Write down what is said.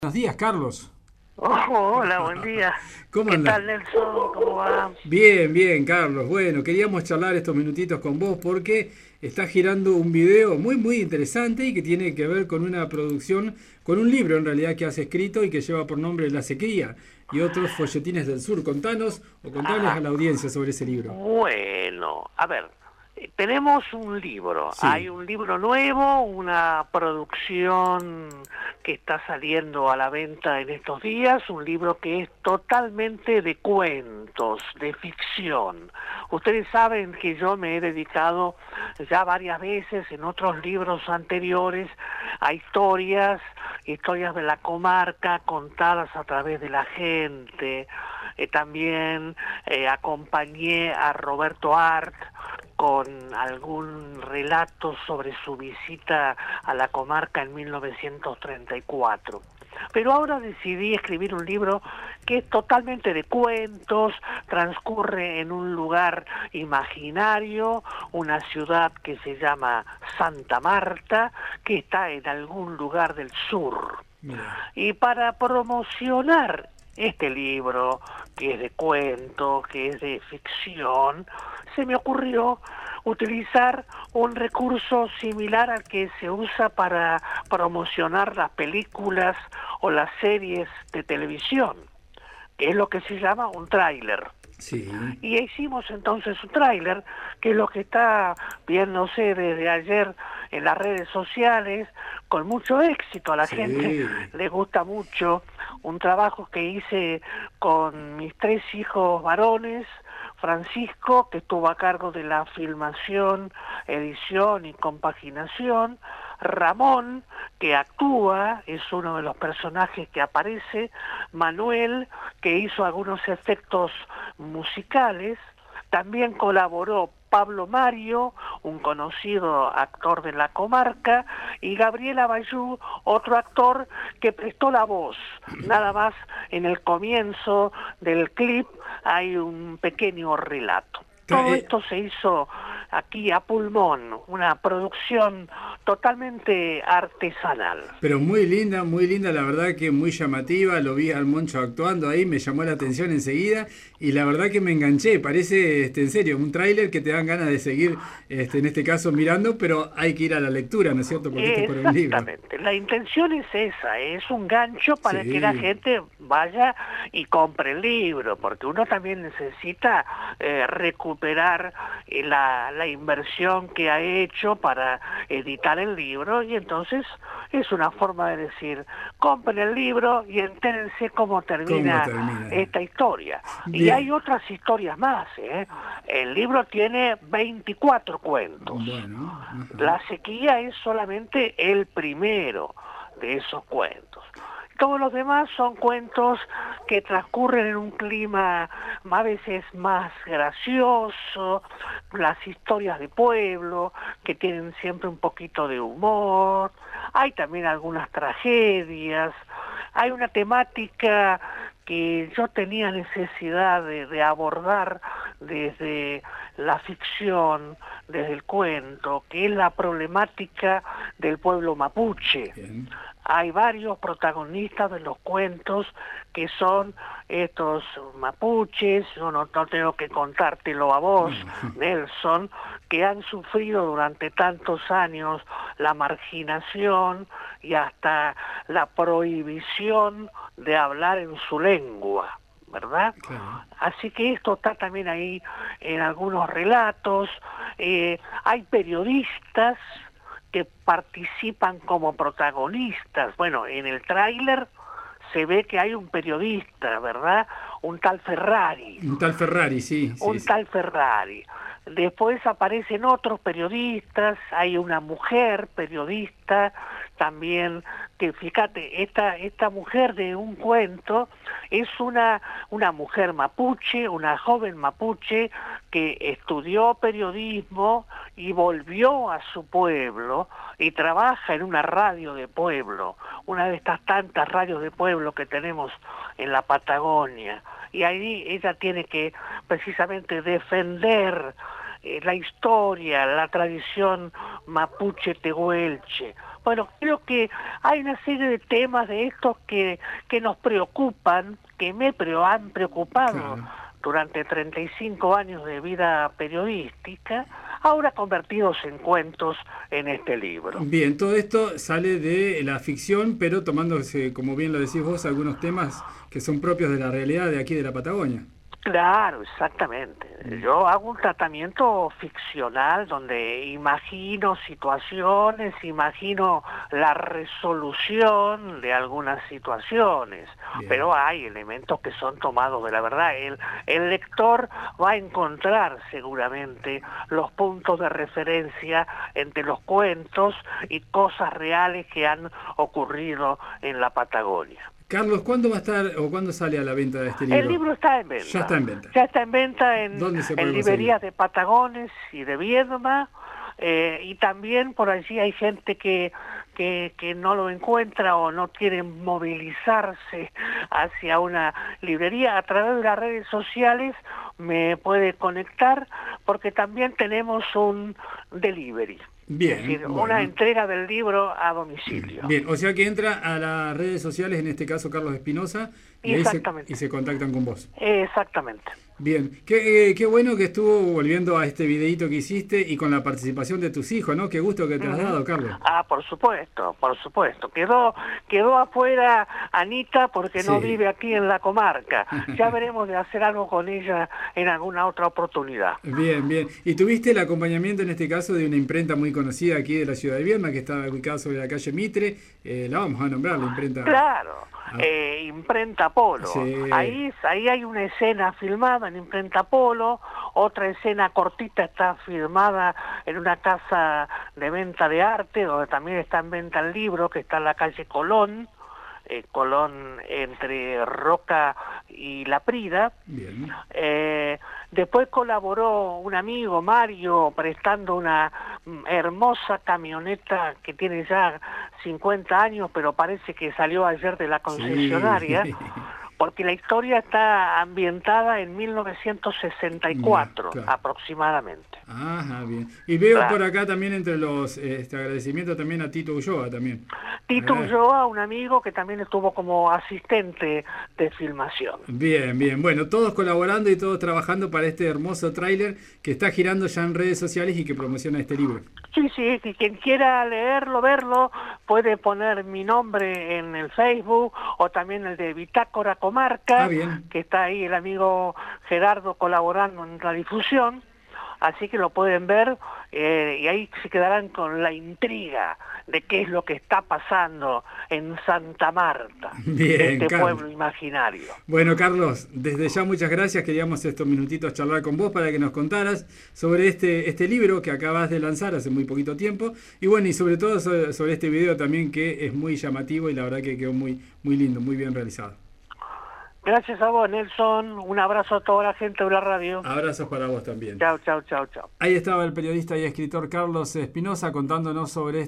Buenos días, Carlos. Hola, buen día. ¿Cómo ¿Qué andás? tal, Nelson? ¿Cómo va? Bien, bien, Carlos. Bueno, queríamos charlar estos minutitos con vos porque está girando un video muy interesante y que tiene que ver con una producción, con un libro en realidad que has escrito y que lleva por nombre La sequía y otros folletines del sur. Contanos o contales a Ajá. la audiencia sobre ese libro. Bueno, a ver, tenemos un libro. Hay Sí. un libro nuevo, una producción que está saliendo a la venta en estos días, un libro que es totalmente de cuentos, de ficción. Ustedes saben que yo me he dedicado ya varias veces en otros libros anteriores a historias de la comarca contadas a través de la gente. También acompañé a Roberto Art con algún relato sobre su visita a la comarca en 1934. Pero ahora decidí escribir un libro que es totalmente de cuentos, transcurre en un lugar imaginario, una ciudad que se llama Santa Marta, que está en algún lugar del sur. Mira. Y para promocionar este libro, que es de cuentos, que es de ficción, se me ocurrió utilizar un recurso similar al que se usa para promocionar las películas o las series de televisión, que es lo que se llama un tráiler. Sí. Y hicimos entonces un tráiler, que es lo que está viéndose desde ayer en las redes sociales, con mucho éxito. A la gente Sí. le gusta mucho. Un trabajo que hice con mis 3 hijos varones, Francisco, que estuvo a cargo de la filmación, edición y compaginación, Ramón, que actúa, es uno de los personajes que aparece, Manuel, que hizo algunos efectos musicales, también colaboró Pablo Mario, un conocido actor de la comarca, y Gabriela Bayú, otro actor que prestó la voz. Nada más en el comienzo del clip hay un pequeño relato. Ca- Todo eh, esto se hizo aquí a pulmón, una producción totalmente artesanal. Pero muy linda, la verdad que muy llamativa, lo vi al Moncho actuando ahí, me llamó la atención enseguida y la verdad que me enganché, parece en serio, un tráiler que te dan ganas de seguir, en este caso mirando, pero hay que ir a la lectura, ¿no es cierto? Porque esto es para un libro. Exactamente, la intención es esa, es un gancho para que la Sí, gente vaya y compre el libro, porque uno también necesita recuperar la inversión que ha hecho para editar el libro, y entonces es una forma de decir, compren el libro y entérense cómo ¿cómo termina termina? esta historia. Y Bien, hay otras historias más, ¿eh? El libro tiene 24 cuentos. bueno, ajá. La sequía es solamente el primero de esos cuentos. Todos los demás son cuentos que transcurren en un clima a veces más gracioso, las historias de pueblo que tienen siempre un poquito de humor, hay también algunas tragedias, hay una temática que yo tenía necesidad de abordar desde la ficción, desde el cuento, que es la problemática del pueblo mapuche. Bien. Hay varios protagonistas de los cuentos que son estos mapuches, yo no tengo que contártelo a vos, No. Nelson, que han sufrido durante tantos años la marginación y hasta la prohibición de hablar en su lengua, ¿verdad? Claro. Así que esto está también ahí en algunos relatos. Hay periodistas que participan como protagonistas. Bueno, en el tráiler se ve que hay un periodista, ¿verdad? Un tal Ferrari. Un tal Ferrari, sí, sí, Un sí. tal Ferrari. Después aparecen otros periodistas, hay una mujer periodista también, que fíjate, esta mujer de un cuento es una mujer mapuche, una joven mapuche que estudió periodismo y volvió a su pueblo y trabaja en una radio de pueblo, una de estas tantas radios de pueblo que tenemos en la Patagonia. Y ahí ella tiene que precisamente defender la historia, la tradición mapuche tehuelche. Bueno, creo que hay una serie de temas de estos que nos preocupan, que han preocupado durante 35 años de vida periodística, ahora convertidos en cuentos en este libro. Bien, todo esto sale de la ficción, pero tomándose, como bien lo decís vos, algunos temas que son propios de la realidad de aquí de la Patagonia. Claro, exactamente. Yo hago un tratamiento ficcional donde imagino situaciones, imagino la resolución de algunas situaciones, pero hay elementos que son tomados de la verdad. El lector va a encontrar seguramente los puntos de referencia entre los cuentos y cosas reales que han ocurrido en la Patagonia. Carlos, ¿cuándo va a estar o cuándo sale a la venta de este libro? El libro está en venta. Ya está en venta. Ya está en venta en librerías conseguir? De Patagones y de Viedma, y también por allí hay gente que no lo encuentra o no quiere movilizarse hacia una librería. A través de las redes sociales me puede conectar porque también tenemos un delivery. Bien, es decir, una entrega del libro a domicilio. Bien, o sea que entra a las redes sociales, en este caso Carlos Espinosa, y se contactan con vos. Exactamente. Bien, qué bueno que estuvo volviendo a este videíto que hiciste y con la participación de tus hijos, ¿no? Qué gusto que te has dado, Carlos. Ah, por supuesto, por supuesto. Quedó afuera Anita porque no vive aquí en la comarca. Ya veremos de hacer algo con ella en alguna otra oportunidad. Bien, bien. Y tuviste el acompañamiento en este caso de una imprenta muy conocida aquí de la ciudad de Viedma, que está ubicada sobre la calle Mitre. La vamos a nombrar, la imprenta. Claro. Imprenta Polo. Sí. Ahí hay una escena filmada en Imprenta Polo, otra escena cortita está filmada en una casa de venta de arte, donde también está en venta el libro, que está en la calle Colón, Colón entre Roca y La Prida. Bien. Después colaboró un amigo, Mario, prestando una hermosa camioneta que tiene ya 50 años, pero parece que salió ayer de la concesionaria, porque la historia está ambientada en 1964, aproximadamente. Ajá, bien. Y veo por acá también entre los agradecimientos también a Tito Ulloa también. Tito Ulloa, un amigo que también estuvo como asistente de filmación. Bien, bien. Bueno, todos colaborando y todos trabajando para este hermoso tráiler que está girando ya en redes sociales y que promociona este libro. Sí, y quien quiera leerlo, verlo, puede poner mi nombre en el Facebook o también el de Bitácora Comarca, que está ahí el amigo Gerardo colaborando en la difusión. Así que lo pueden ver y ahí se quedarán con la intriga de qué es lo que está pasando en Santa Marta, este pueblo imaginario. Bueno, Carlos, desde ya muchas gracias. Queríamos estos minutitos charlar con vos para que nos contaras sobre este libro que acabas de lanzar hace muy poquito tiempo. Y bueno, y sobre todo sobre este video también que es muy llamativo y la verdad que quedó muy, muy lindo, muy bien realizado. Gracias a vos, Nelson. Un abrazo a toda la gente de la radio. Abrazos para vos también. Chao. Ahí estaba el periodista y escritor Carlos Espinosa contándonos sobre